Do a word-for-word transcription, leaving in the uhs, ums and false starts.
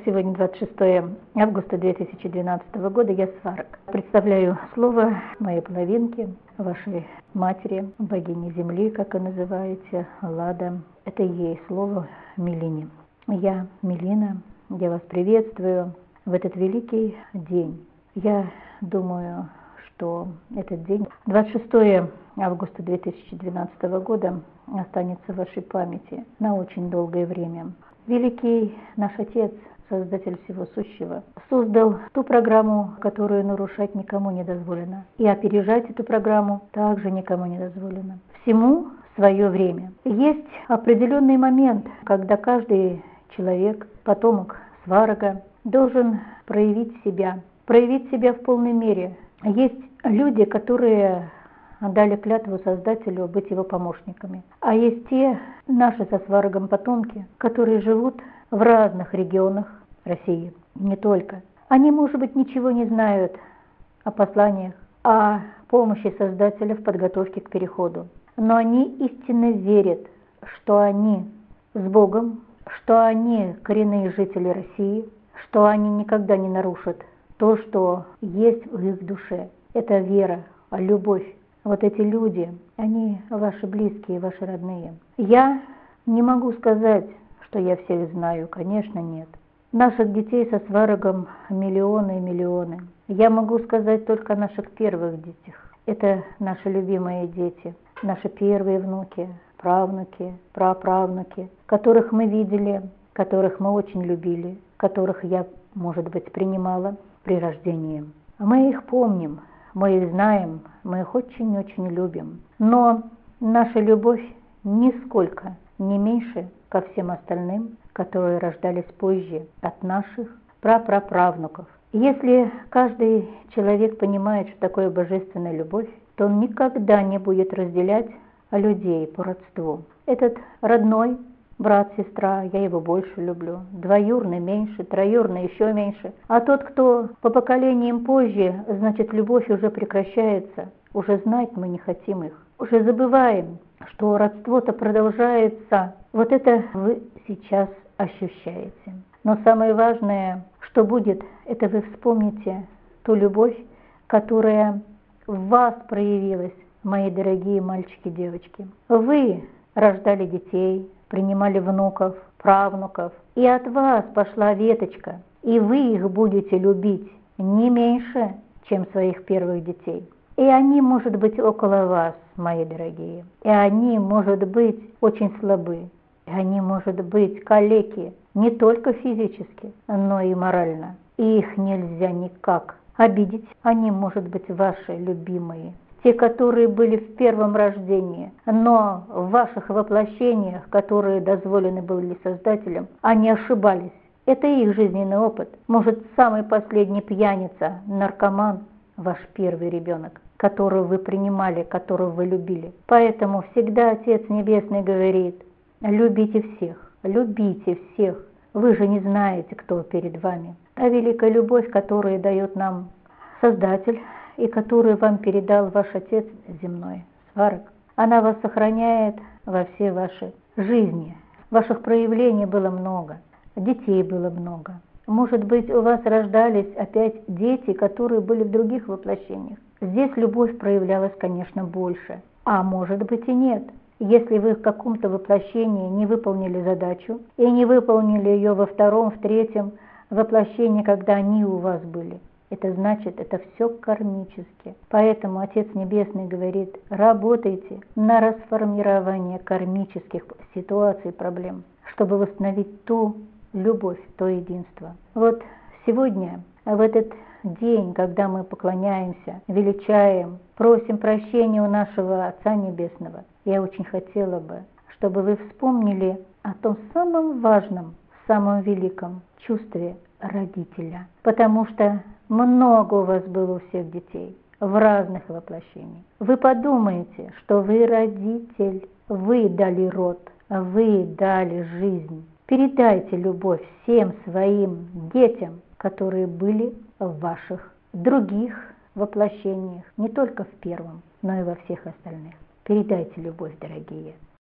Сегодня двадцать шестое августа две тысячи двенадцатого года, я Сварог. Представляю слово моей половинки, вашей матери, богини Земли, как вы называете, Лада. Это ей слово Милине. Я, Милина, я вас приветствую в этот великий день. Я думаю, что этот день, двадцать шестое августа две тысячи двенадцатого года, останется в вашей памяти на очень долгое время. Великий наш Отец, Создатель всего сущего, создал ту программу, которую нарушать никому не дозволено. И опережать эту программу также никому не дозволено. Всему свое время. Есть определенный момент, когда каждый человек, потомок Сварога, должен проявить себя, проявить себя в полной мере. Есть люди, которые дали клятву Создателю быть его помощниками. А есть те наши со Сварогом потомки, которые живут в разных регионах России, не только. Они, может быть, ничего не знают о посланиях, о помощи Создателя в подготовке к переходу. Но они истинно верят, что они с Богом, что они коренные жители России, что они никогда не нарушат то, что есть в их душе. Это вера, любовь. Вот эти люди, они ваши близкие, ваши родные. Я не могу сказать, что я всех знаю, конечно, нет. Наших детей со Сварогом миллионы и миллионы. Я могу сказать только о наших первых детях. Это наши любимые дети, наши первые внуки, правнуки, праправнуки, которых мы видели, которых мы очень любили, которых я, может быть, принимала при рождении. Мы их помним. Мы их знаем, мы их очень-очень любим. Но наша любовь нисколько не меньше ко всем остальным, которые рождались позже от наших прапраправнуков. Если каждый человек понимает, что такое божественная любовь, то он никогда не будет разделять людей по родству. Этот родной брат, сестра, я его больше люблю. Двоюрный меньше, троюрный еще меньше. А тот, кто по поколениям позже, значит, любовь уже прекращается. Уже знать мы не хотим их. Уже забываем, что родство-то продолжается. Вот это вы сейчас ощущаете. Но самое важное, что будет, это вы вспомните ту любовь, которая в вас проявилась, мои дорогие мальчики и девочки. Вы рождали детей, принимали внуков, правнуков, и от вас пошла веточка, и вы их будете любить не меньше, чем своих первых детей. И они, может быть, около вас, мои дорогие, и они, может быть, очень слабы, и они, может быть, калеки, не только физически, но и морально. И их нельзя никак обидеть, они, может быть, ваши любимые. Те, которые были в первом рождении, но в ваших воплощениях, которые дозволены были Создателем, они ошибались. Это их жизненный опыт. Может, самый последний пьяница, наркоман, ваш первый ребенок, которого вы принимали, которого вы любили. Поэтому всегда Отец Небесный говорит: любите всех, любите всех. Вы же не знаете, кто перед вами. А великая любовь, которую дает нам Создатель, и которую вам передал ваш Отец земной, Сварог, она вас сохраняет во все ваши жизни. Ваших проявлений было много, детей было много. Может быть, у вас рождались опять дети, которые были в других воплощениях. Здесь любовь проявлялась, конечно, больше. А может быть и нет. Если вы в каком-то воплощении не выполнили задачу, и не выполнили ее во втором, в третьем воплощении, когда они у вас были, это значит, это все кармически. Поэтому Отец Небесный говорит: работайте на расформирование кармических ситуаций, проблем, чтобы восстановить ту любовь, то единство. Вот сегодня, в этот день, когда мы поклоняемся, величаем, просим прощения у нашего Отца Небесного, я очень хотела бы, чтобы вы вспомнили о том самом важном, самом великом чувстве родителя. Потому что много у вас было у всех детей в разных воплощениях. Вы подумаете, что вы родитель, вы дали род, вы дали жизнь. Передайте любовь всем своим детям, которые были в ваших других воплощениях, не только в первом, но и во всех остальных. Передайте любовь, дорогие.